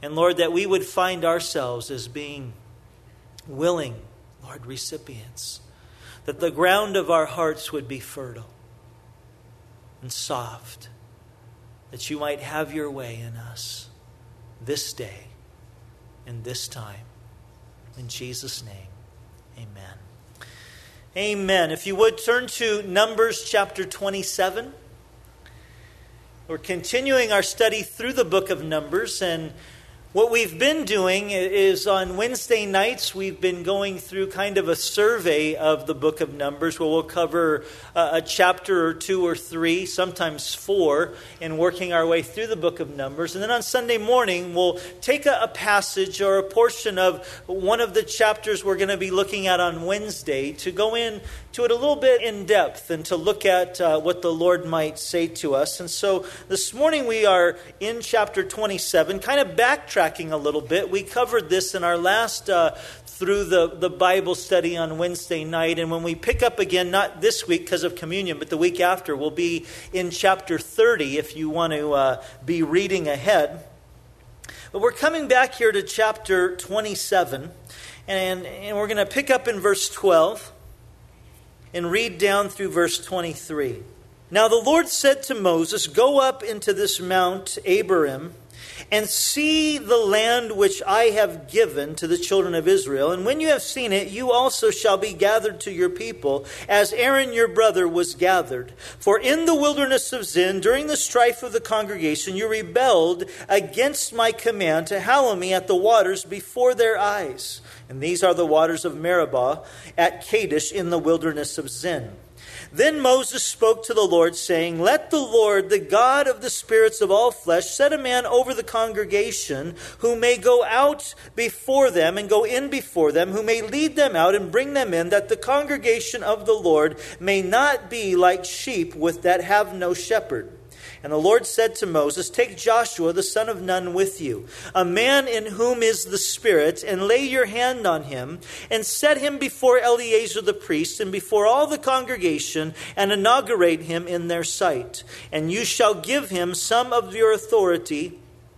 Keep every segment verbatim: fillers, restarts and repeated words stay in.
And Lord, that we would find ourselves as being willing, Lord, recipients. That the ground of our hearts would be fertile and soft. That you might have your way in us this day and this time. In Jesus' name, amen. Amen. If you would turn to Numbers chapter twenty-seven. We're continuing our study through the book of Numbers, and what we've been doing is on Wednesday nights, we've been going through kind of a survey of the book of Numbers where we'll cover a chapter or two or three, sometimes four, in working our way through the book of Numbers. And then on Sunday morning, we'll take a, a passage or a portion of one of the chapters we're going to be looking at on Wednesday to go in to it a little bit in depth and to look at uh, what the Lord might say to us. And so this morning we are in chapter twenty-seven, kind of backtracking a little bit. We covered this in our last uh, through the, the Bible study on Wednesday night. And when we pick up again, not this week because of communion, but the week after, we'll be in chapter thirty if you want to uh, be reading ahead. But we're coming back here to chapter twenty-seven, and, and we're going to pick up in verse twelve and read down through verse twenty-three. Now the Lord said to Moses, "Go up into this Mount Abarim, and see the land which I have given to the children of Israel. And when you have seen it, you also shall be gathered to your people, as Aaron your brother was gathered. For in the wilderness of Zin, during the strife of the congregation, you rebelled against my command to hallow me at the waters before their eyes. And these are the waters of Meribah at Kadesh in the wilderness of Zin. Then Moses spoke to the Lord, saying, Let the Lord, the God of the spirits of all flesh, set a man over the congregation, who may go out before them and go in before them, who may lead them out and bring them in, that the congregation of the Lord may not be like sheep with that have no shepherd. And the Lord said to Moses, Take Joshua the son of Nun with you, a man in whom is the Spirit, and lay your hand on him, and set him before Eleazar the priest, and before all the congregation, and inaugurate him in their sight. And you shall give him some of your authority,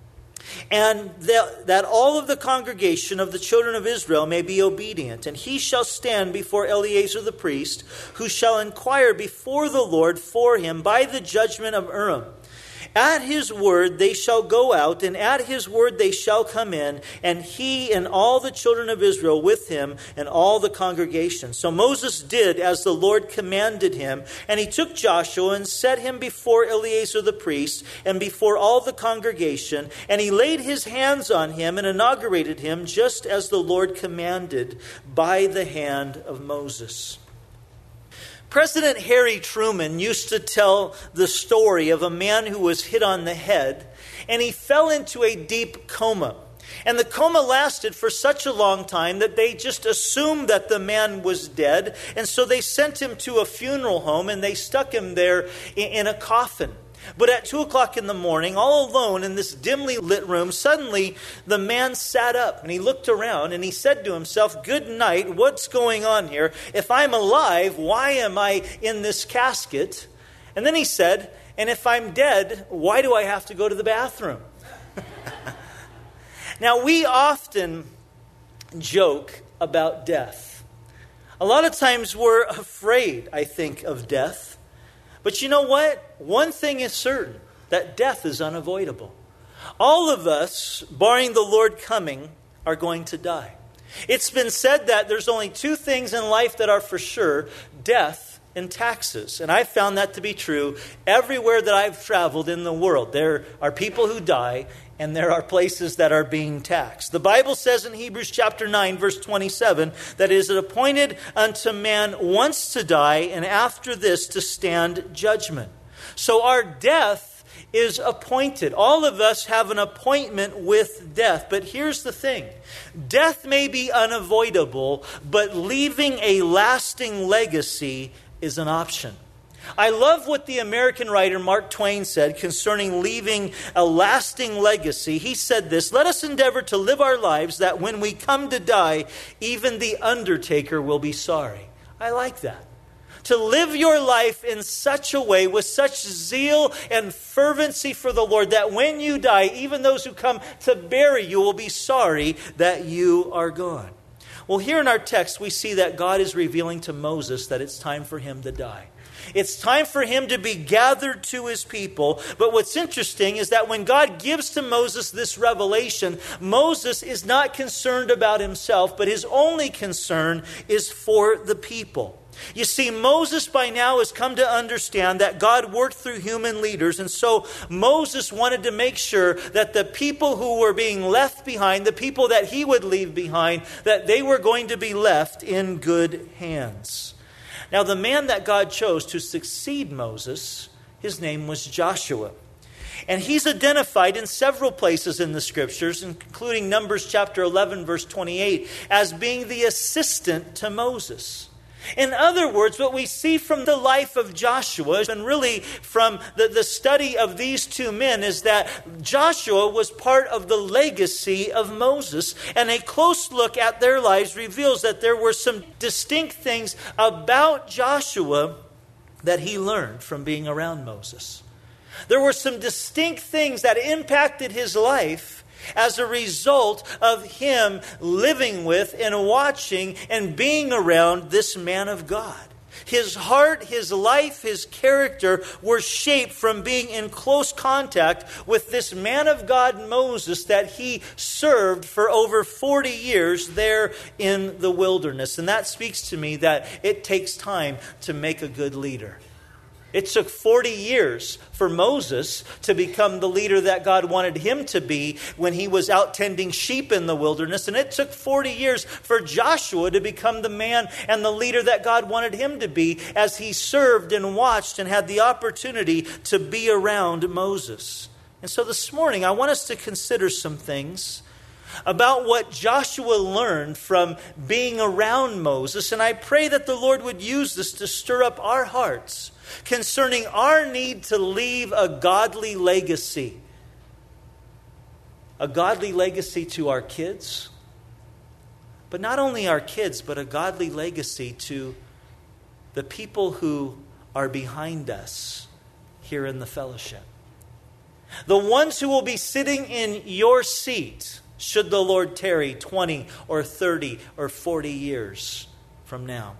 and that, that all of the congregation of the children of Israel may be obedient. And he shall stand before Eleazar the priest, who shall inquire before the Lord for him by the judgment of Urim. At his word they shall go out, and at his word they shall come in, and he and all the children of Israel with him, and all the congregation. So Moses did as the Lord commanded him, and he took Joshua and set him before Eleazar the priest, and before all the congregation, and he laid his hands on him and inaugurated him, just as the Lord commanded by the hand of Moses. President Harry Truman used to tell the story of a man who was hit on the head, and he fell into a deep coma. And the coma lasted for such a long time that they just assumed that the man was dead. And so they sent him to a funeral home, and they stuck him there in a coffin. But at two o'clock in the morning, all alone in this dimly lit room, suddenly the man sat up and he looked around and he said to himself, Good night, what's going on here? If I'm alive, why am I in this casket? And then he said, and if I'm dead, why do I have to go to the bathroom? Now, we often joke about death. A lot of times we're afraid, I think, of death. But you know what? One thing is certain, that death is unavoidable. All of us, barring the Lord coming, are going to die. It's been said that there's only two things in life that are for sure, death and taxes. And I've found that to be true everywhere that I've traveled in the world. There are people who die, and there are places that are being taxed. The Bible says in Hebrews chapter nine, verse twenty-seven, that it is appointed unto man once to die, and after this to stand judgment. So our death is appointed. All of us have an appointment with death. But here's the thing. Death may be unavoidable, but leaving a lasting legacy is an option. I love what the American writer Mark Twain said concerning leaving a lasting legacy. He said this, Let us endeavor to live our lives that when we come to die, even the undertaker will be sorry. I like that. to live your life in such a way, with such zeal and fervency for the Lord, that when you die, even those who come to bury you will be sorry that you are gone. Well, here in our text, we see that God is revealing to Moses that it's time for him to die. It's time for him to be gathered to his people. But what's interesting is that when God gives to Moses this revelation, Moses is not concerned about himself, but his only concern is for the people. You see, Moses by now has come to understand that God worked through human leaders, and so Moses wanted to make sure that the people who were being left behind, the people that he would leave behind, that they were going to be left in good hands. Now, the man that God chose to succeed Moses, his name was Joshua. And he's identified in several places in the Scriptures, including Numbers chapter eleven, verse twenty-eight, as being the assistant to Moses. In other words, what we see from the life of Joshua, and really from the, the study of these two men, is that Joshua was part of the legacy of Moses. And a close look at their lives reveals that there were some distinct things about Joshua that he learned from being around Moses. There were some distinct things that impacted his life as a result of him living with and watching and being around this man of God. His heart, his life, his character were shaped from being in close contact with this man of God, Moses, that he served for over forty years there in the wilderness. And that speaks to me that it takes time to make a good leader. It took forty years for Moses to become the leader that God wanted him to be when he was out tending sheep in the wilderness. And it took forty years for Joshua to become the man and the leader that God wanted him to be as he served and watched and had the opportunity to be around Moses. And so this morning, I want us to consider some things about what Joshua learned from being around Moses. And I pray that the Lord would use this to stir up our hearts concerning our need to leave a godly legacy. A godly legacy to our kids. But not only our kids, but a godly legacy to the people who are behind us here in the fellowship. The ones who will be sitting in your seat, should the Lord tarry twenty or thirty or forty years from now.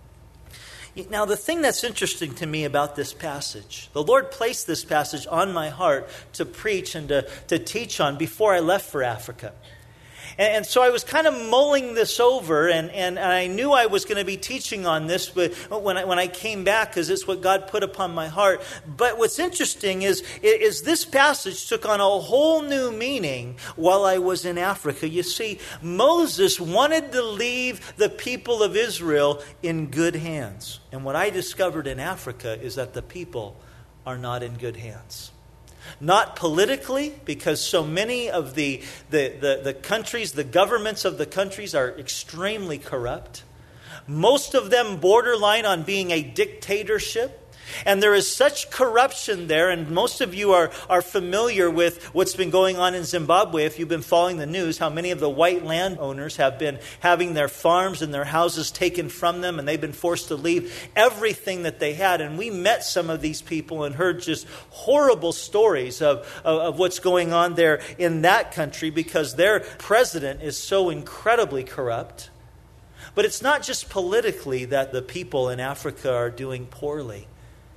Now, the thing that's interesting to me about this passage, the Lord placed this passage on my heart to preach and to, to teach on before I left for Africa. And, and so I was kind of mulling this over, and, and I knew I was going to be teaching on this but when I, when I came back, because it's what God put upon my heart. But what's interesting is, is this passage took on a whole new meaning while I was in Africa. You see, Moses wanted to leave the people of Israel in good hands. And what I discovered in Africa is that the people are not in good hands. Not politically, because so many of the, the, the, the countries, the governments of the countries are extremely corrupt. Most of them borderline on being a dictatorship. And there is such corruption there, and most of you are, are familiar with what's been going on in Zimbabwe. If you've been following the news, how many of the white landowners have been having their farms and their houses taken from them, and they've been forced to leave everything that they had. And we met some of these people and heard just horrible stories of, of, of what's going on there in that country, because their president is so incredibly corrupt. But it's not just politically that the people in Africa are doing poorly,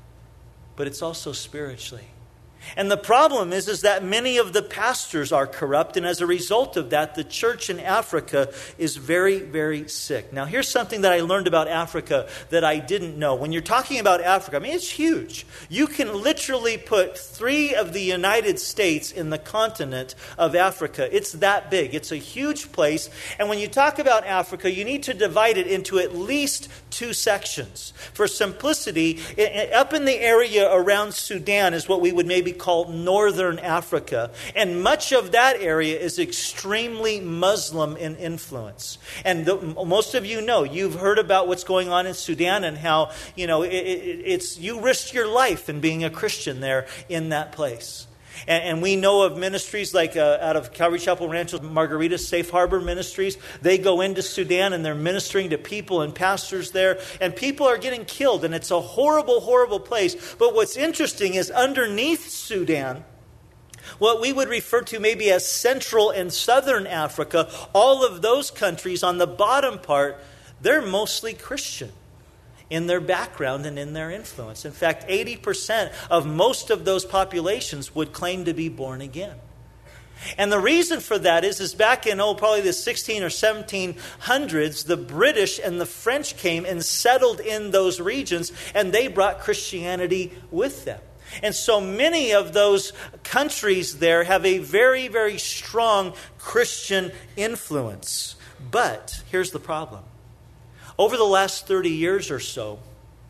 but it's also spiritually. And the problem is, is that many of the pastors are corrupt, and as a result of that, the church in Africa is very, very sick. Now, here's something that I learned about Africa that I didn't know. When you're talking about Africa, I mean, it's huge. You can literally put three of the United States in the continent of Africa. It's that big. It's a huge place. And when you talk about Africa, you need to divide it into at least two sections. For simplicity, up in the area around Sudan is what we would maybe called Northern Africa. And much of that area is extremely Muslim in influence. And the, most of you know, you've heard about what's going on in Sudan and how, you know, it, it, it's you risk your life in being a Christian there in that place. And, and we know of ministries like uh, out of Calvary Chapel Rancho, Margarita Safe Harbor Ministries. They go into Sudan and they're ministering to people and pastors there. And people are getting killed. And it's a horrible, horrible place. But what's interesting is underneath Sudan, what we would refer to maybe as Central and Southern Africa, all of those countries on the bottom part, they're mostly Christian in their background and in their influence. In fact, eighty percent of most of those populations would claim to be born again. And the reason for that is, is back in, oh, probably the sixteen or seventeen hundreds, the British and the French came and settled in those regions, and they brought Christianity with them. And so many of those countries there have a very, very strong Christian influence. But here's the problem. Over the last thirty years or so,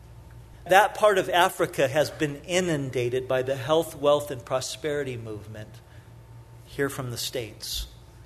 that part of Africa has been inundated by the health, wealth, and prosperity movement here from the States.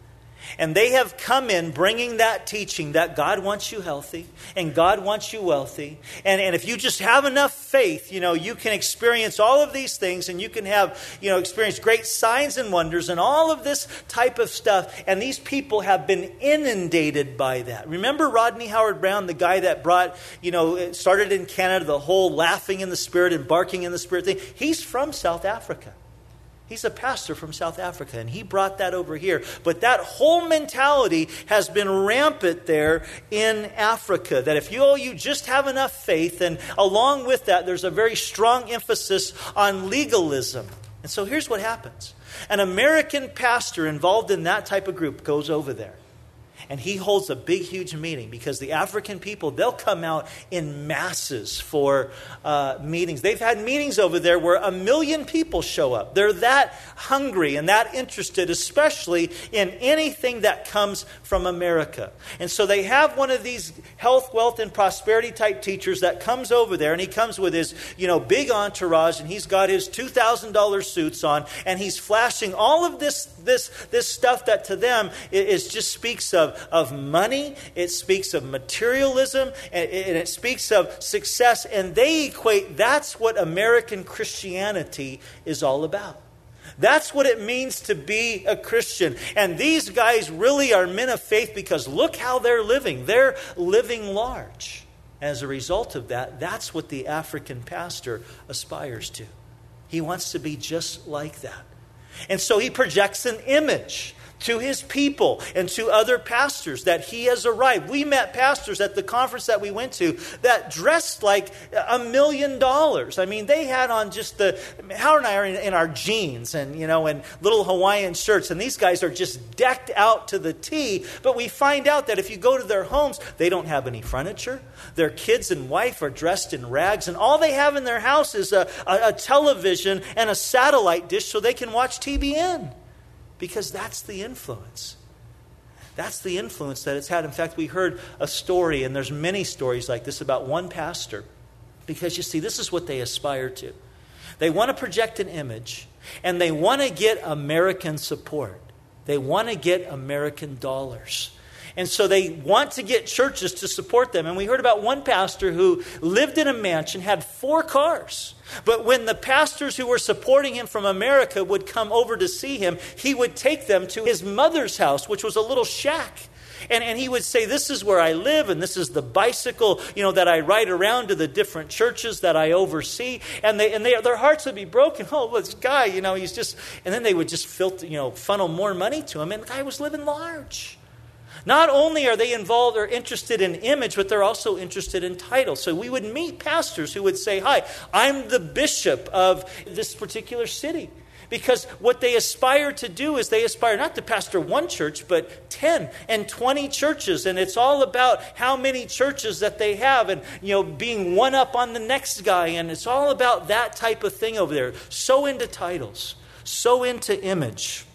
And they have come in bringing that teaching that God wants you healthy and God wants you wealthy. And, and if you just have enough faith, you know, you can experience all of these things and you can have, you know, experience great signs and wonders and all of this type of stuff. And these people have been inundated by that. Remember Rodney Howard-Browne, the guy that brought, you know, started in Canada, the whole laughing in the Spirit and barking in the Spirit thing? He's from South Africa. He's a pastor from South Africa, and he brought that over here. But that whole mentality has been rampant there in Africa, that if you, oh, you just have enough faith, and along with that, there's a very strong emphasis on legalism. And so here's what happens. An American pastor involved in that type of group goes over there. And he holds a big, huge meeting because the African people, they'll come out in masses for uh, meetings. They've had meetings over there where a million people show up. They're that hungry and that interested, especially in anything that comes from America. And so they have one of these health, wealth, and prosperity type teachers that comes over there, and he comes with his, you know, big entourage, and he's got his two thousand dollars suits on, and he's flashing all of this, this, this stuff that to them is just speaks of of money, it speaks of materialism, and it speaks of success, and they equate that's what American Christianity is all about. That's what it means to be a Christian. And these guys really are men of faith because look how they're living. They're living large. As a result of that, that's what the African pastor aspires to. He wants to be just like that. And so he projects an image to his people and to other pastors that he has arrived. We met pastors at the conference that we went to that dressed like a million dollars. I mean, they had on just the, Howard and I are in, in our jeans and, you know, and little Hawaiian shirts. And these guys are just decked out to the T. But we find out that if you go to their homes, they don't have any furniture. Their kids and wife are dressed in rags. And all they have in their house is a, a, a television and a satellite dish so they can watch T B N. Because that's the influence. That's the influence that it's had. In fact, we heard a story, and there's many stories like this about one pastor. Because you see, this is what they aspire to. They want to project an image, and they want to get American support. They want to get American dollars. And so they want to get churches to support them. And we heard about one pastor who lived in a mansion, had four cars. But when the pastors who were supporting him from America would come over to see him, he would take them to his mother's house, which was a little shack. And, and he would say, this is where I live, and this is the bicycle, you know, that I ride around to the different churches that I oversee. And they and they, their hearts would be broken. Oh, this guy, you know, he's just... And then they would just filter, you know, funnel more money to him. And the guy was living large. Not only are they involved or interested in image, but they're also interested in title. So we would meet pastors who would say, hi, I'm the bishop of this particular city. Because what they aspire to do is they aspire not to pastor one church, but ten and twenty churches. And it's all about how many churches that they have and, you know, being one up on the next guy. And it's all about that type of thing over there. So into titles, so into image.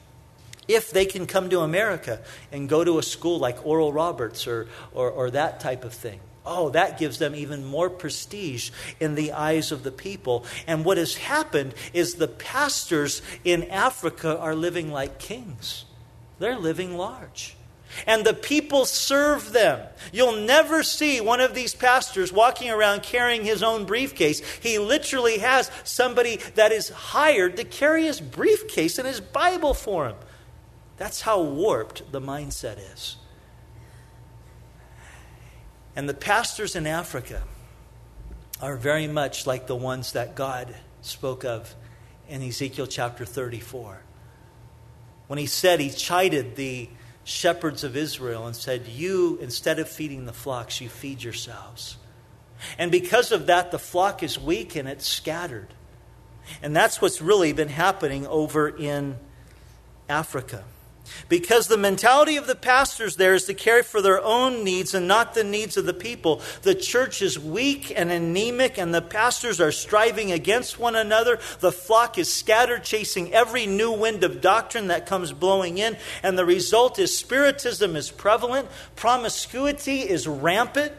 If they can come to America and go to a school like Oral Roberts or, or, or that type of thing. Oh, that gives them even more prestige in the eyes of the people. And what has happened is the pastors in Africa are living like kings. They're living large. And the people serve them. You'll never see one of these pastors walking around carrying his own briefcase. He literally has somebody that is hired to carry his briefcase and his Bible for him. That's how warped the mindset is. And the pastors in Africa are very much like the ones that God spoke of in Ezekiel chapter thirty-four. When he said, he chided the shepherds of Israel and said, you, instead of feeding the flocks, you feed yourselves. And because of that, the flock is weak and it's scattered. And that's what's really been happening over in Africa. Because the mentality of the pastors there is to care for their own needs and not the needs of the people. The church is weak and anemic, and the pastors are striving against one another. The flock is scattered, chasing every new wind of doctrine that comes blowing in. And the result is spiritism is prevalent, promiscuity is rampant.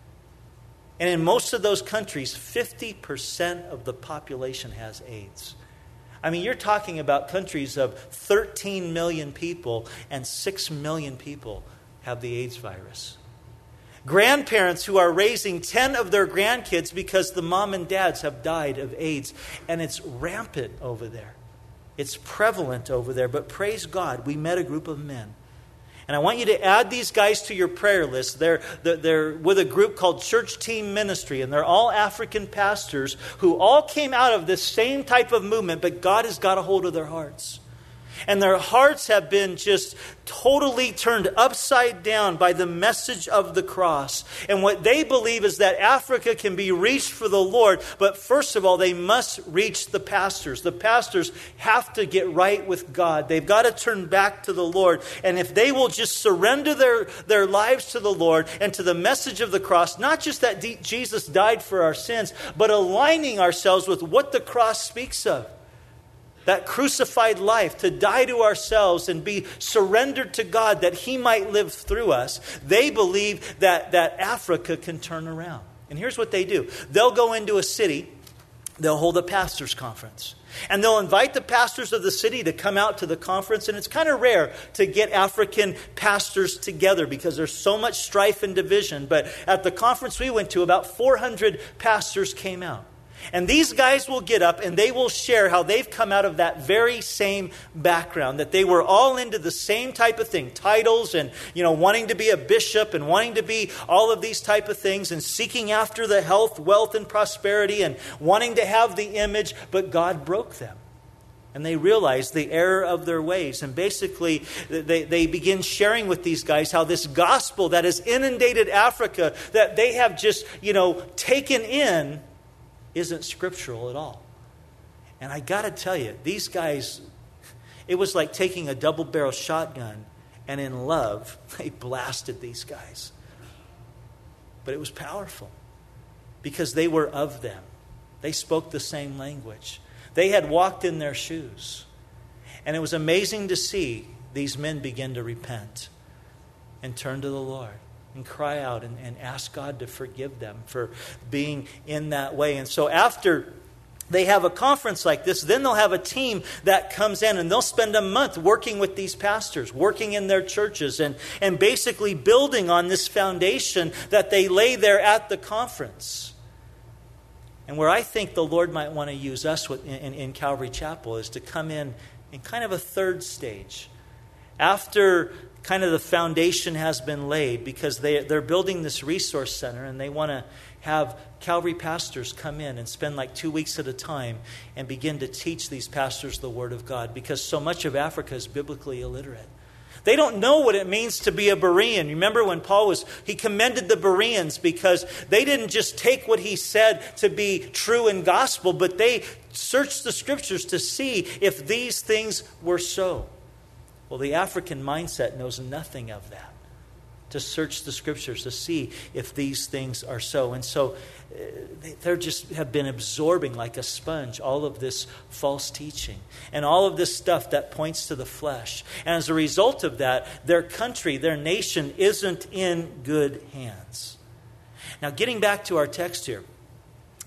And in most of those countries, fifty percent of the population has AIDS. I mean, you're talking about countries of thirteen million people, and six million people have the AIDS virus. Grandparents who are raising ten of their grandkids because the mom and dads have died of AIDS. And it's rampant over there. It's prevalent over there. But praise God, we met a group of men. And I want you to add these guys to your prayer list. They're, they're with a group called Church Team Ministry. And they're all African pastors who all came out of this same type of movement. But God has got a hold of their hearts. And their hearts have been just totally turned upside down by the message of the cross. And what they believe is that Africa can be reached for the Lord. But first of all, they must reach the pastors. The pastors have to get right with God. They've got to turn back to the Lord. And if they will just surrender their, their lives to the Lord and to the message of the cross, not just that D- Jesus died for our sins, but aligning ourselves with what the cross speaks of. That crucified life, to die to ourselves and be surrendered to God that He might live through us. They believe that, that Africa can turn around. And here's what they do. They'll go into a city, they'll hold a pastor's conference. And they'll invite the pastors of the city to come out to the conference. And it's kind of rare to get African pastors together because there's so much strife and division. But at the conference we went to, about four hundred pastors came out. And these guys will get up and they will share how they've come out of that very same background, that they were all into the same type of thing, titles and, you know, wanting to be a bishop and wanting to be all of these type of things and seeking after the health, wealth, and prosperity and wanting to have the image, but God broke them. And they realized the error of their ways. And basically, they, they begin sharing with these guys how this gospel that has inundated Africa, that they have just, you know, taken in, isn't scriptural at all. And I got to tell you, these guys, it was like taking a double-barrel shotgun and in love, they blasted these guys. But it was powerful because they were of them. They spoke the same language. They had walked in their shoes. And it was amazing to see these men begin to repent and turn to the Lord. And cry out and, and ask God to forgive them for being in that way. And so after they have a conference like this, then they'll have a team that comes in and they'll spend a month working with these pastors, working in their churches and, and basically building on this foundation that they lay there at the conference. And where I think the Lord might want to use us with, in, in Calvary Chapel is to come in in kind of a third stage. After kind of the foundation has been laid, because they, they're building this resource center and they want to have Calvary pastors come in and spend like two weeks at a time and begin to teach these pastors the Word of God, because so much of Africa is biblically illiterate. They don't know what it means to be a Berean. Remember when Paul was, he commended the Bereans because they didn't just take what he said to be true in gospel, but they searched the scriptures to see if these things were so. Well, the African mindset knows nothing of that. To search the scriptures to see if these things are so. And so uh, they just have been absorbing like a sponge all of this false teaching and all of this stuff that points to the flesh. And as a result of that, their country, their nation isn't in good hands. Now, getting back to our text here,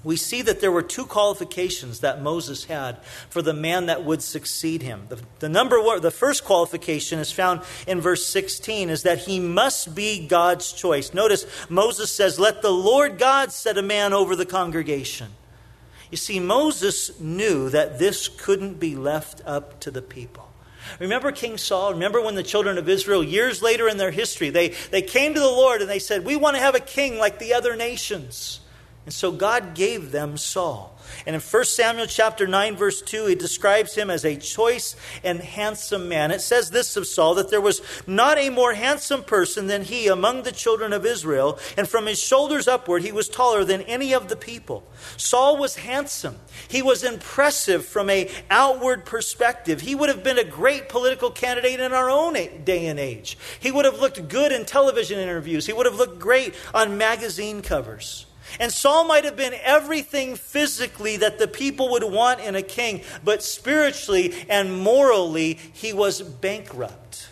we see that there were two qualifications that Moses had for the man that would succeed him. The, the number one, the first qualification is found in verse sixteen, is that he must be God's choice. Notice Moses says, "Let the Lord God set a man over the congregation." You see, Moses knew that this couldn't be left up to the people. Remember King Saul? Remember when the children of Israel, years later in their history, they, they came to the Lord and they said, "We want to have a king like the other nations." And so God gave them Saul. And in First Samuel chapter nine, verse two, he describes him as a choice and handsome man. It says this of Saul, that there was not a more handsome person than he among the children of Israel, and from his shoulders upward he was taller than any of the people. Saul was handsome. He was impressive from an outward perspective. He would have been a great political candidate in our own day and age. He would have looked good in television interviews. He would have looked great on magazine covers. And Saul might have been everything physically that the people would want in a king, but spiritually and morally, he was bankrupt.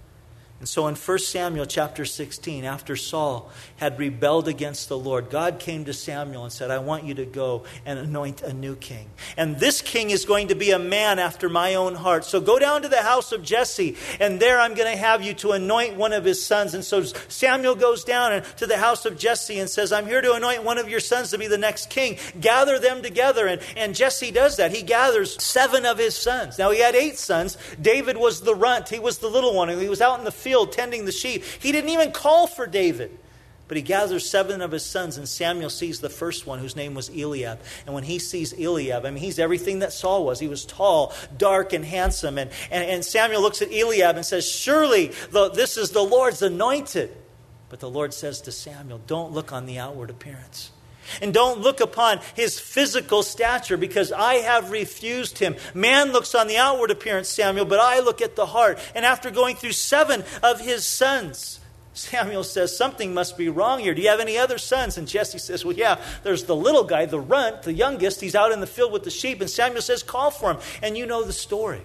And so in First Samuel chapter sixteen, after Saul had rebelled against the Lord, God came to Samuel and said, "I want you to go and anoint a new king. And this king is going to be a man after my own heart. So go down to the house of Jesse, and there I'm going to have you to anoint one of his sons." And so Samuel goes down to the house of Jesse and says, "I'm here to anoint one of your sons to be the next king. Gather them together." And, and Jesse does that. He gathers seven of his sons. Now he had eight sons. David was the runt. He was the little one. He was out in the field tending the sheep. He didn't even call for David. But he gathers seven of his sons, and Samuel sees the first one, whose name was Eliab. And when he sees Eliab, I mean, he's everything that Saul was. He was tall, dark, and handsome. And, and, and Samuel looks at Eliab and says, "Surely the, this is the Lord's anointed." But the Lord says to Samuel, "Don't look on the outward appearance. And don't look upon his physical stature, because I have refused him. Man looks on the outward appearance, Samuel, but I look at the heart." And after going through seven of his sons, Samuel says, "Something must be wrong here. Do you have any other sons?" And Jesse says, "Well, yeah, there's the little guy, the runt, the youngest. He's out in the field with the sheep." And Samuel says, "Call for him." And you know the story.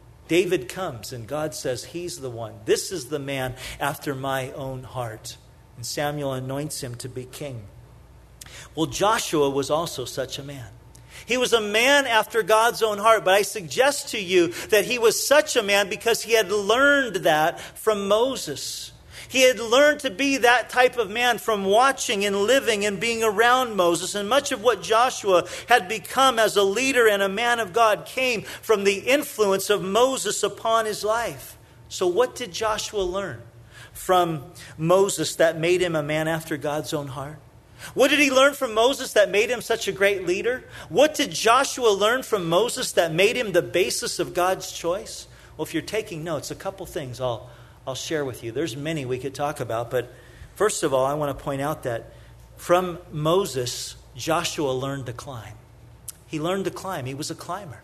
David comes, and God says, "He's the one. This is the man after my own heart." And Samuel anoints him to be king. Well, Joshua was also such a man. He was a man after God's own heart, but I suggest to you that he was such a man because he had learned that from Moses. He had learned to be that type of man from watching and living and being around Moses. And much of what Joshua had become as a leader and a man of God came from the influence of Moses upon his life. So what did Joshua learn from Moses that made him a man after God's own heart? What did he learn from Moses that made him such a great leader? What did Joshua learn from Moses that made him the basis of God's choice? Well, if you're taking notes, a couple things I'll, I'll share with you. There's many we could talk about, but first of all, I want to point out that from Moses, Joshua learned to climb. He learned to climb. He was a climber.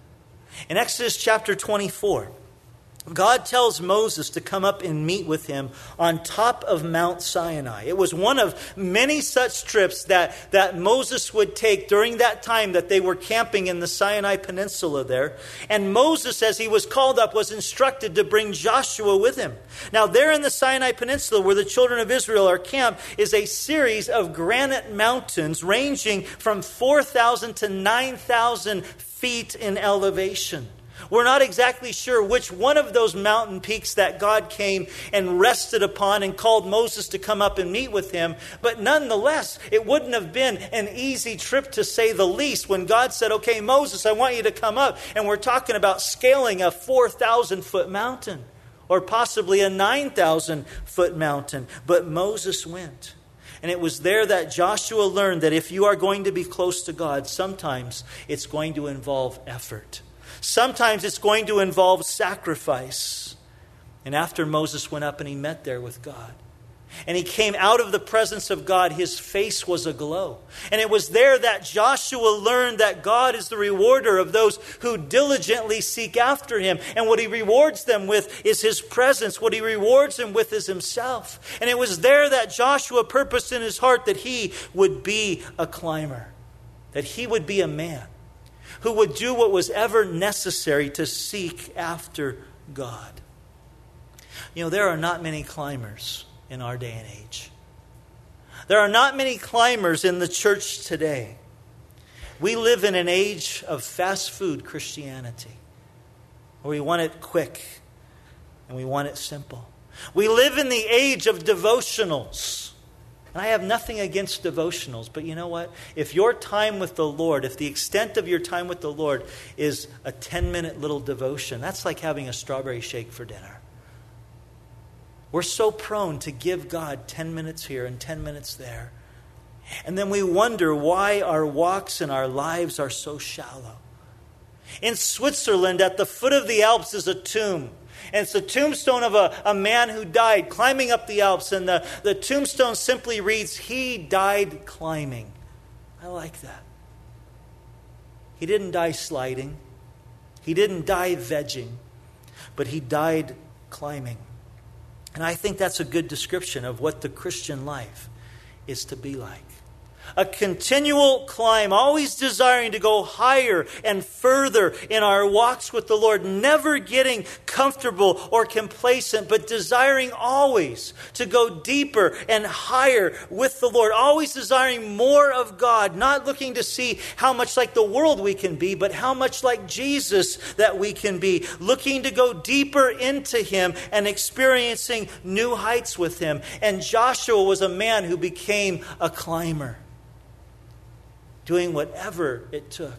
In Exodus chapter twenty-four, God tells Moses to come up and meet with him on top of Mount Sinai. It was one of many such trips that, that Moses would take during that time that they were camping in the Sinai Peninsula there. And Moses, as he was called up, was instructed to bring Joshua with him. Now, there in the Sinai Peninsula, where the children of Israel are camped, is a series of granite mountains ranging from four thousand to nine thousand feet in elevation. We're not exactly sure which one of those mountain peaks that God came and rested upon and called Moses to come up and meet with him. But nonetheless, it wouldn't have been an easy trip, to say the least, when God said, "Okay, Moses, I want you to come up." And we're talking about scaling a four thousand foot mountain, or possibly a nine thousand foot mountain. But Moses went. And it was there that Joshua learned that if you are going to be close to God, sometimes it's going to involve effort. Sometimes it's going to involve sacrifice. And after Moses went up and he met there with God, and he came out of the presence of God, his face was aglow. And it was there that Joshua learned that God is the rewarder of those who diligently seek after him. And what he rewards them with is his presence. What he rewards them with is himself. And it was there that Joshua purposed in his heart that he would be a climber, that he would be a man who would do what was ever necessary to seek after God. You know, there are not many climbers in our day and age. There are not many climbers in the church today. We live in an age of fast food Christianity, where we want it quick and we want it simple. We live in the age of devotionals. And I have nothing against devotionals, but you know what? If your time with the Lord, if the extent of your time with the Lord is a ten-minute little devotion, that's like having a strawberry shake for dinner. We're so prone to give God ten minutes here and ten minutes there. And then we wonder why our walks and our lives are so shallow. In Switzerland, at the foot of the Alps is a tomb. And it's a tombstone of a, a man who died climbing up the Alps. And the, the tombstone simply reads, "He died climbing." I like that. He didn't die sliding. He didn't die vegging. But he died climbing. And I think that's a good description of what the Christian life is to be like. A continual climb, always desiring to go higher and further in our walks with the Lord, never getting comfortable or complacent, but desiring always to go deeper and higher with the Lord, always desiring more of God, not looking to see how much like the world we can be, but how much like Jesus that we can be, looking to go deeper into Him and experiencing new heights with Him. And Joshua was a man who became a climber, doing whatever it took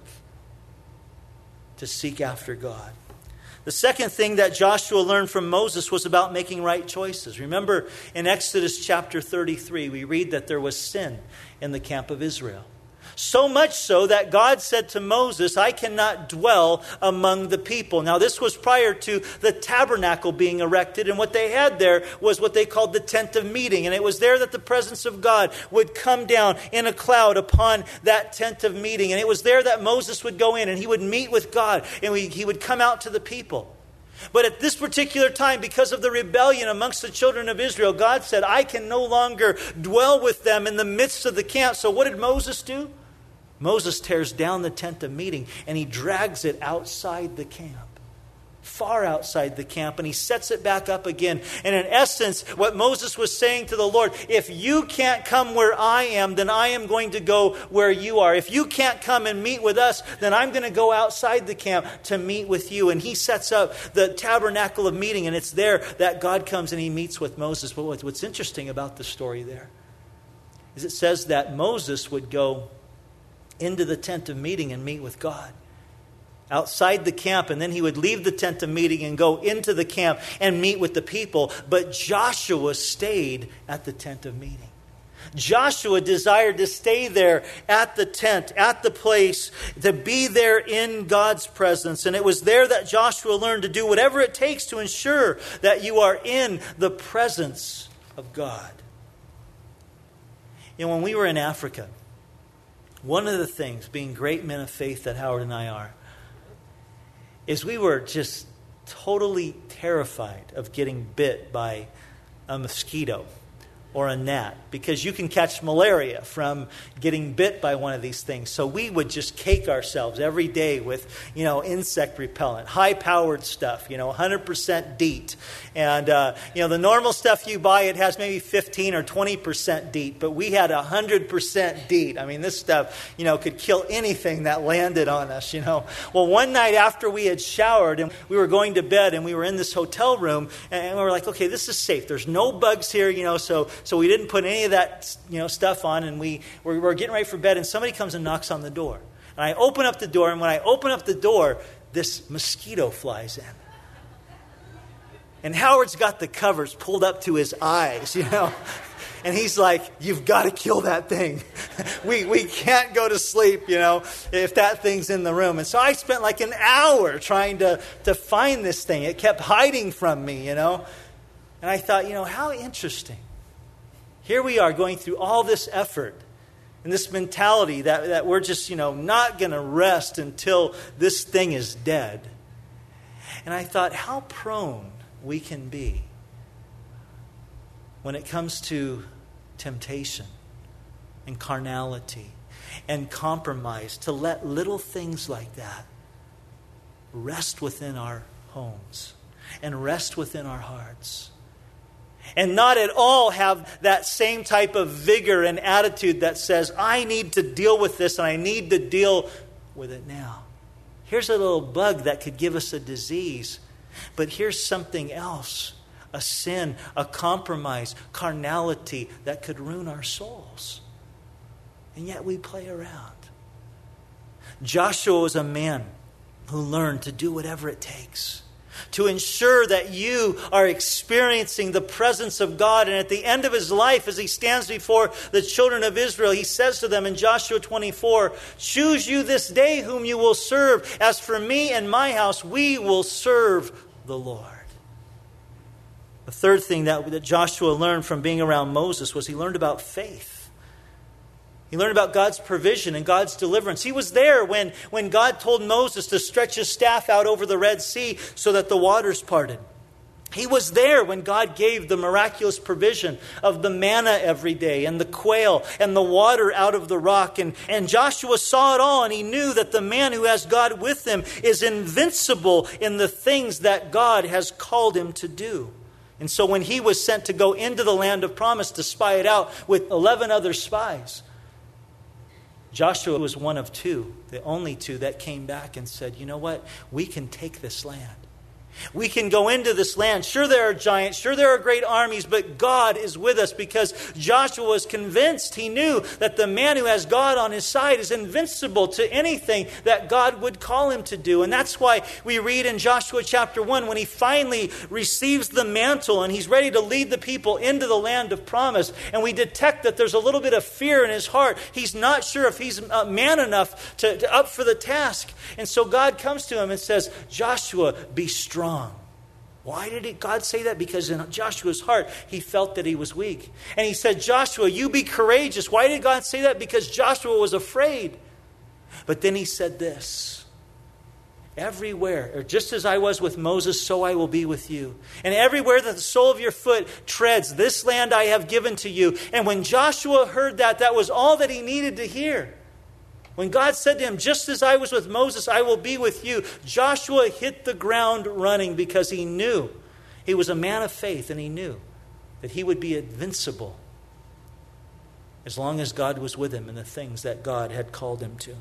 to seek after God. The second thing that Joshua learned from Moses was about making right choices. Remember in Exodus chapter thirty-three, we read that there was sin in the camp of Israel. So much so that God said to Moses, "I cannot dwell among the people." Now this was prior to the tabernacle being erected. And what they had there was what they called the tent of meeting. And it was there that the presence of God would come down in a cloud upon that tent of meeting. And it was there that Moses would go in and he would meet with God. And we, he would come out to the people. But at this particular time, because of the rebellion amongst the children of Israel, God said, "I can no longer dwell with them in the midst of the camp." So what did Moses do? Moses tears down the tent of meeting and he drags it outside the camp, far outside the camp, and he sets it back up again. And in essence, what Moses was saying to the Lord, if you can't come where I am, then I am going to go where you are. If you can't come and meet with us, then I'm going to go outside the camp to meet with you. And he sets up the tabernacle of meeting, and it's there that God comes and he meets with Moses. But what's interesting about the story there is it says that Moses would go into the tent of meeting and meet with God outside the camp, and then he would leave the tent of meeting and go into the camp and meet with the people. But Joshua stayed at the tent of meeting. Joshua desired to stay there at the tent, at the place, to be there in God's presence. And it was there that Joshua learned to do whatever it takes to ensure that you are in the presence of God. You know, when we were in Africa, one of the things, being great men of faith that Howard and I are, is we were just totally terrified of getting bit by a mosquito or a gnat, because you can catch malaria from getting bit by one of these things. So we would just cake ourselves every day with, you know, insect repellent, high-powered stuff, you know, one hundred percent DEET. And, uh, you know, the normal stuff you buy, it has maybe fifteen or twenty percent DEET, but we had one hundred percent DEET. I mean, this stuff, you know, could kill anything that landed on us, you know. Well, one night after we had showered and we were going to bed and we were in this hotel room, and we were like, okay, this is safe. There's no bugs here, you know, so so we didn't put any of that, you know, stuff on, and we were, were getting ready for bed, and somebody comes and knocks on the door. And I open up the door, and when I open up the door, this mosquito flies in. And Howard's got the covers pulled up to his eyes, you know. And he's like, you've got to kill that thing. we we can't go to sleep, you know, if that thing's in the room. And so I spent like an hour trying to, to find this thing. It kept hiding from me, you know. And I thought, you know, how interesting. Here we are going through all this effort and this mentality that, that we're just, you know, not going to rest until this thing is dead. And I thought how prone we can be when it comes to temptation and carnality and compromise, to let little things like that rest within our homes and rest within our hearts. and not at all have that same type of vigor and attitude that says, I need to deal with this and I need to deal with it now. Here's a little bug that could give us a disease, but here's something else, a sin, a compromise, carnality that could ruin our souls. And yet we play around. Joshua was a man who learned to do whatever it takes to ensure that you are experiencing the presence of God. And at the end of his life, as he stands before the children of Israel, he says to them in Joshua twenty-four, choose you this day whom you will serve. As for me and my house, we will serve the Lord. The third thing that, that Joshua learned from being around Moses was he learned about faith. He learned about God's provision and God's deliverance. He was there when, when God told Moses to stretch his staff out over the Red Sea so that the waters parted. He was there when God gave the miraculous provision of the manna every day and the quail and the water out of the rock. And, and Joshua saw it all, and he knew that the man who has God with him is invincible in the things that God has called him to do. And so when he was sent to go into the land of promise to spy it out with eleven other spies, Joshua was one of two, the only two that came back and said, you know what? We can take this land. We can go into this land. Sure, there are giants. Sure, there are great armies. But God is with us because Joshua was convinced. He knew that the man who has God on his side is invincible to anything that God would call him to do. And that's why we read in Joshua chapter one, when he finally receives the mantle and he's ready to lead the people into the land of promise. And we detect that there's a little bit of fear in his heart. He's not sure if he's man enough to, to up for the task. And so God comes to him and says, Joshua, be strong. Why did God say that? Because in Joshua's heart, he felt that he was weak. And he said, Joshua, you be courageous. Why did God say that? Because Joshua was afraid. But then he said this, everywhere, or just as I was with Moses, so I will be with you. And everywhere that the sole of your foot treads, this land I have given to you. And when Joshua heard that, that was all that he needed to hear. When God said to him, just as I was with Moses, I will be with you, Joshua hit the ground running because he knew he was a man of faith, and he knew that he would be invincible as long as God was with him in the things that God had called him to.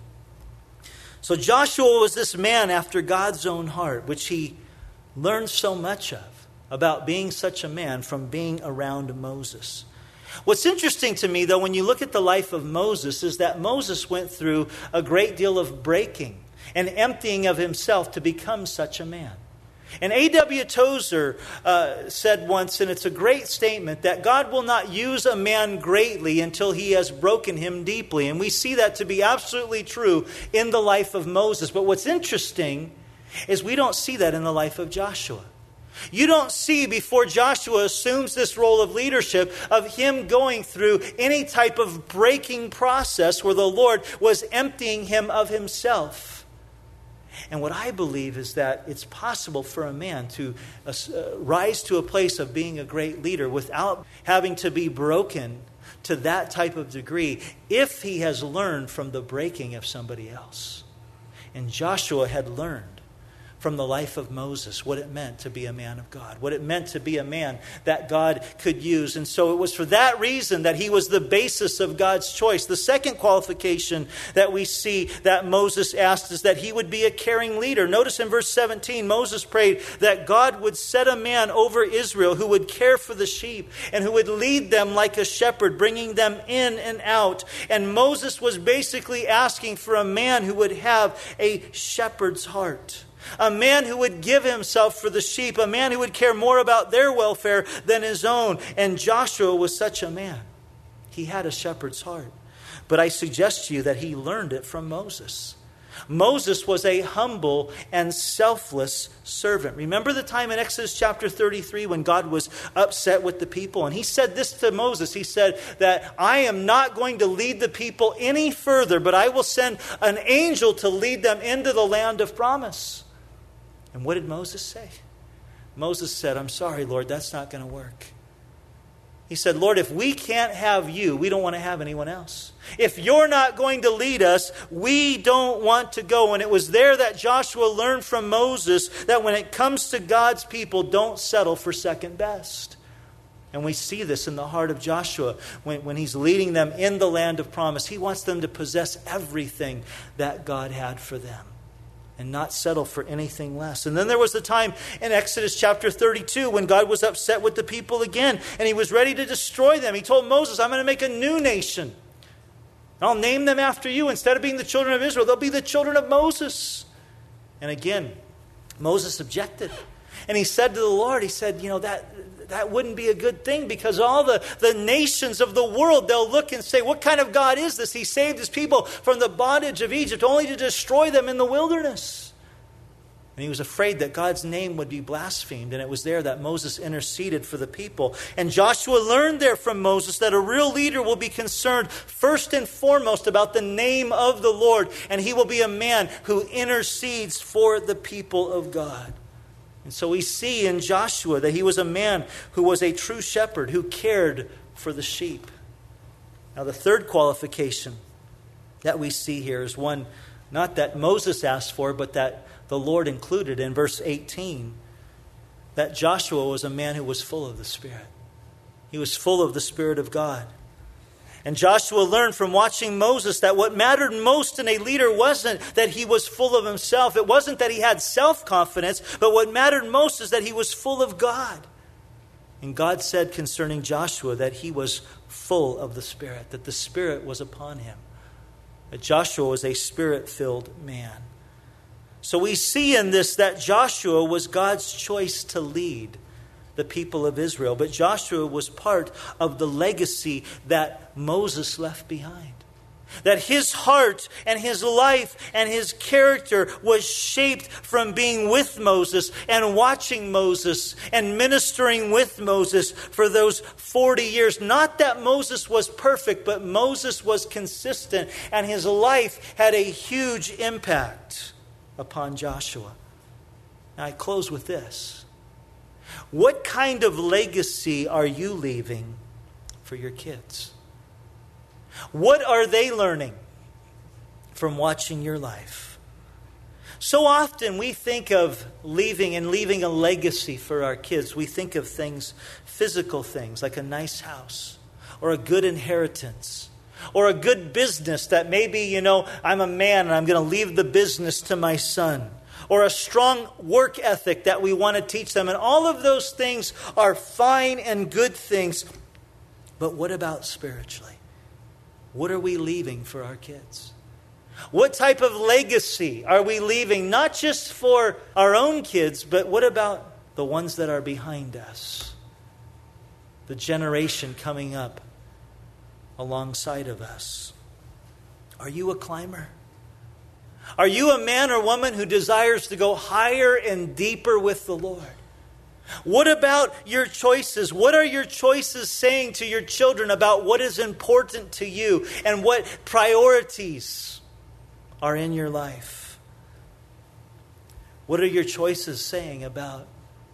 So Joshua was this man after God's own heart, which he learned so much of about being such a man from being around Moses. What's interesting to me, though, when you look at the life of Moses, is that Moses went through a great deal of breaking and emptying of himself to become such a man. And A W Tozer uh, said once, and it's a great statement, that God will not use a man greatly until he has broken him deeply. And we see that to be absolutely true in the life of Moses. But what's interesting is we don't see that in the life of Joshua. You don't see, before Joshua assumes this role of leadership, of him going through any type of breaking process where the Lord was emptying him of himself. And what I believe is that it's possible for a man to uh, rise to a place of being a great leader without having to be broken to that type of degree if he has learned from the breaking of somebody else. And Joshua had learned from the life of Moses what it meant to be a man of God, what it meant to be a man that God could use. And so it was for that reason that he was the basis of God's choice. The second qualification that we see that Moses asked is that he would be a caring leader. Notice in verse seventeen, Moses prayed that God would set a man over Israel who would care for the sheep and who would lead them like a shepherd, bringing them in and out. And Moses was basically asking for a man who would have a shepherd's heart. A man who would give himself for the sheep. A man who would care more about their welfare than his own. And Joshua was such a man. He had a shepherd's heart. But I suggest to you that he learned it from Moses. Moses was a humble and selfless servant. Remember the time in Exodus chapter thirty-three when God was upset with the people? And he said this to Moses. He said that I am not going to lead the people any further, but I will send an angel to lead them into the land of promise. And what did Moses say? Moses said, I'm sorry, Lord, that's not going to work. He said, Lord, if we can't have you, we don't want to have anyone else. If you're not going to lead us, we don't want to go. And it was there that Joshua learned from Moses that when it comes to God's people, don't settle for second best. And we see this in the heart of Joshua when, when he's leading them in the land of promise. He wants them to possess everything that God had for them and not settle for anything less. And then there was the time in Exodus chapter thirty-two when God was upset with the people again and he was ready to destroy them. He told Moses, I'm going to make a new nation. I'll name them after you. Instead of being the children of Israel, they'll be the children of Moses. And again, Moses objected. And he said to the Lord, he said, you know, that, that wouldn't be a good thing because all the, the nations of the world, they'll look and say, what kind of God is this? He saved his people from the bondage of Egypt only to destroy them in the wilderness. And he was afraid that God's name would be blasphemed. And it was there that Moses interceded for the people. And Joshua learned there from Moses that a real leader will be concerned first and foremost about the name of the Lord. And he will be a man who intercedes for the people of God. And so we see in Joshua that he was a man who was a true shepherd, who cared for the sheep. Now the third qualification that we see here is one not that Moses asked for, but that the Lord included in verse eighteen, that Joshua was a man who was full of the Spirit. He was full of the Spirit of God. And Joshua learned from watching Moses that what mattered most in a leader wasn't that he was full of himself. It wasn't that he had self-confidence, but what mattered most is that he was full of God. And God said concerning Joshua that he was full of the Spirit, that the Spirit was upon him. That Joshua was a Spirit-filled man. So we see in this that Joshua was God's choice to lead the people of Israel. But Joshua was part of the legacy that Moses left behind. That his heart and his life and his character was shaped from being with Moses and watching Moses and ministering with Moses for those forty years. Not that Moses was perfect, but Moses was consistent and his life had a huge impact upon Joshua. Now I close with this. What kind of legacy are you leaving for your kids? What are they learning from watching your life? So often we think of leaving and leaving a legacy for our kids. We think of things, physical things, like a nice house or a good inheritance or a good business that maybe, you know, I'm a man and I'm going to leave the business to my son. Or a strong work ethic that we want to teach them. And all of those things are fine and good things. But what about spiritually? What are we leaving for our kids? What type of legacy are we leaving, not just for our own kids, but what about the ones that are behind us? The generation coming up alongside of us. Are you a climber? Are you a man or woman who desires to go higher and deeper with the Lord? What about your choices? What are your choices saying to your children about what is important to you and what priorities are in your life? What are your choices saying about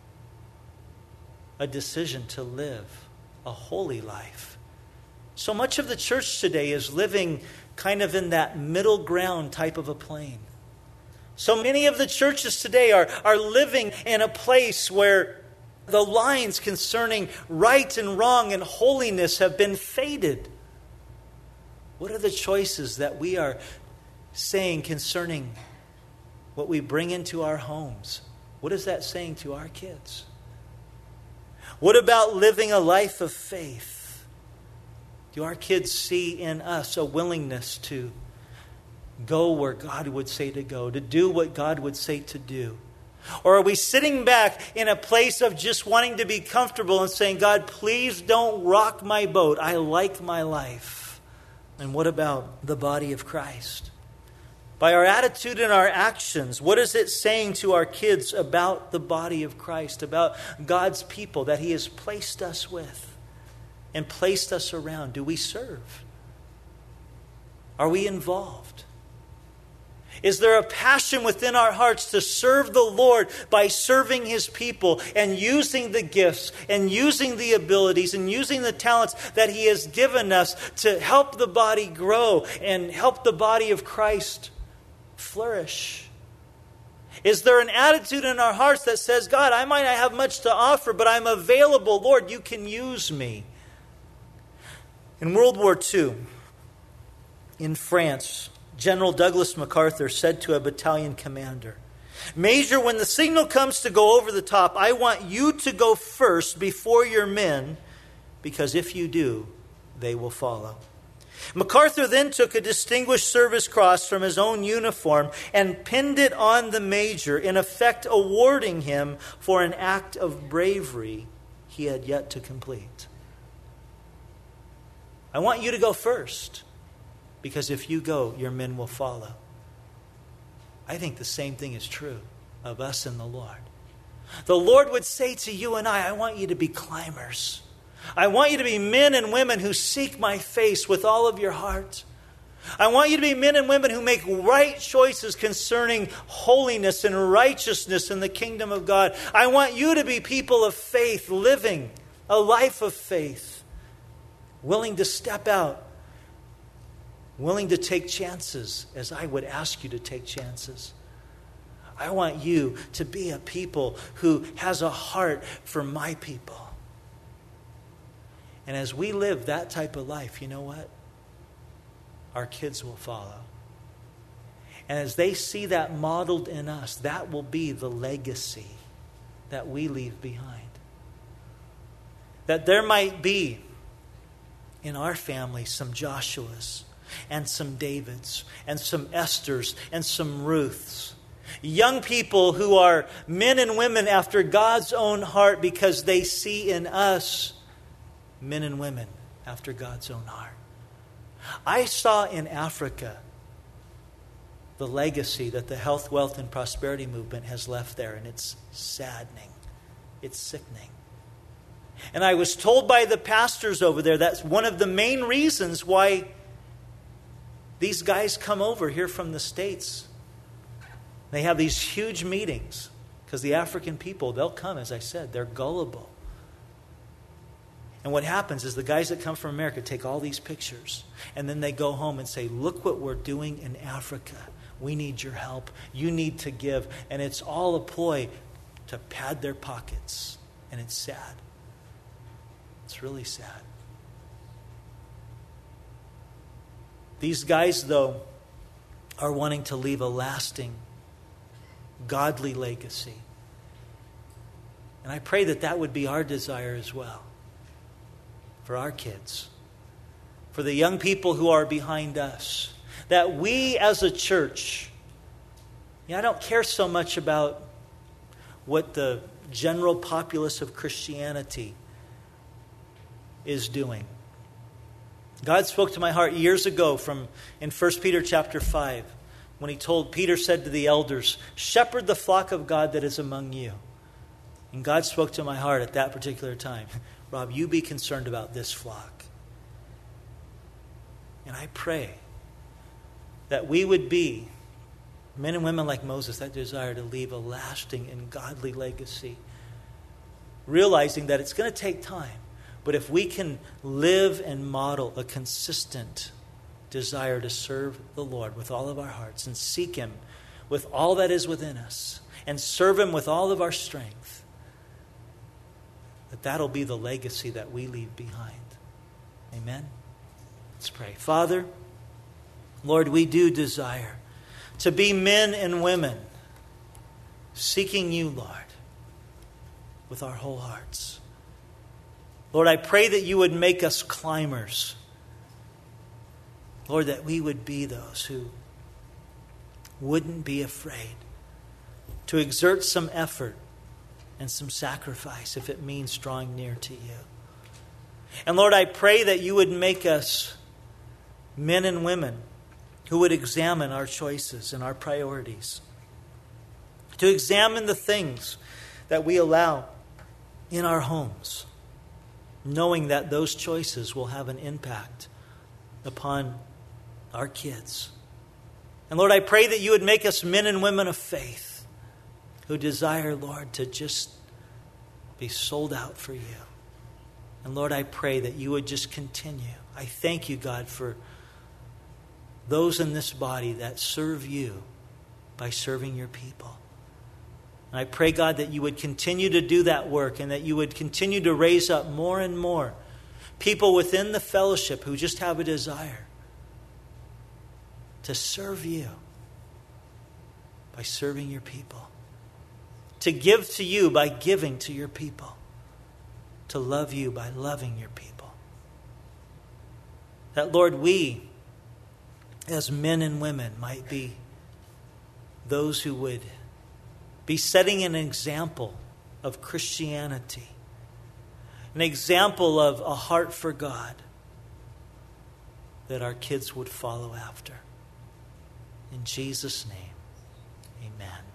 a decision to live a holy life? So much of the church today is living kind of in that middle ground type of a plane. So many of the churches today are, are living in a place where the lines concerning right and wrong and holiness have been faded. What are the choices that we are saying concerning what we bring into our homes? What is that saying to our kids? What about living a life of faith? Do our kids see in us a willingness to go where God would say to go, to do what God would say to do? Or are we sitting back in a place of just wanting to be comfortable and saying, God, please don't rock my boat. I like my life. And what about the body of Christ? By our attitude and our actions, what is it saying to our kids about the body of Christ, about God's people that He has placed us with and placed us around? Do we serve? Are we involved? Is there a passion within our hearts to serve the Lord by serving His people and using the gifts and using the abilities and using the talents that He has given us to help the body grow and help the body of Christ flourish? Is there an attitude in our hearts that says, God, I might not have much to offer, but I'm available. Lord, you can use me. In World War Two, in France, General Douglas MacArthur said to a battalion commander, Major, when the signal comes to go over the top, I want you to go first before your men, because if you do, they will follow. MacArthur then took a Distinguished Service Cross from his own uniform and pinned it on the Major, in effect awarding him for an act of bravery he had yet to complete. I want you to go first, because if you go, your men will follow. I think the same thing is true of us and the Lord. The Lord would say to you and I, I want you to be climbers. I want you to be men and women who seek my face with all of your heart. I want you to be men and women who make right choices concerning holiness and righteousness in the kingdom of God. I want you to be people of faith, living a life of faith, willing to step out, willing to take chances, as I would ask you to take chances. I want you to be a people who has a heart for my people. And as we live that type of life, you know what? Our kids will follow. And as they see that modeled in us, that will be the legacy that we leave behind. That there might be in our family some Joshuas and some Davids and some Esthers and some Ruths. Young people who are men and women after God's own heart, because they see in us men and women after God's own heart. I saw in Africa the legacy that the health, wealth, and prosperity movement has left there, and it's saddening. It's sickening. And I was told by the pastors over there that's one of the main reasons why these guys come over here from the States. They have these huge meetings because the African people, they'll come, as I said, they're gullible. And what happens is the guys that come from America take all these pictures and then they go home and say, look what we're doing in Africa. We need your help. You need to give. And it's all a ploy to pad their pockets. And it's sad. It's really sad. These guys, though, are wanting to leave a lasting, godly legacy. And I pray that that would be our desire as well. For our kids, for the young people who are behind us, that we as a church, you know, I don't care so much about what the general populace of Christianity is doing. God spoke to my heart years ago from in First Peter chapter five, when he told, Peter said to the elders, shepherd the flock of God that is among you. And God spoke to my heart at that particular time. Rob, you be concerned about this flock. And I pray that we would be men and women like Moses that desire to leave a lasting and godly legacy. Realizing that it's going to take time. But if we can live and model a consistent desire to serve the Lord with all of our hearts and seek Him with all that is within us and serve Him with all of our strength, that that'll be the legacy that we leave behind. Amen? Let's pray. Father, Lord, we do desire to be men and women seeking you, Lord, with our whole hearts. Lord, I pray that you would make us climbers. Lord, that we would be those who wouldn't be afraid to exert some effort and some sacrifice if it means drawing near to you. And Lord, I pray that you would make us men and women who would examine our choices and our priorities. To examine the things that we allow in our homes, knowing that those choices will have an impact upon our kids. And Lord, I pray that you would make us men and women of faith who desire, Lord, to just be sold out for you. And Lord, I pray that you would just continue. I thank you, God, for those in this body that serve you by serving your people. And I pray, God, that you would continue to do that work and that you would continue to raise up more and more people within the fellowship who just have a desire to serve you by serving your people, to give to you by giving to your people, to love you by loving your people. That, Lord, we, as men and women, might be those who would be setting an example of Christianity, an example of a heart for God that our kids would follow after. In Jesus' name, amen.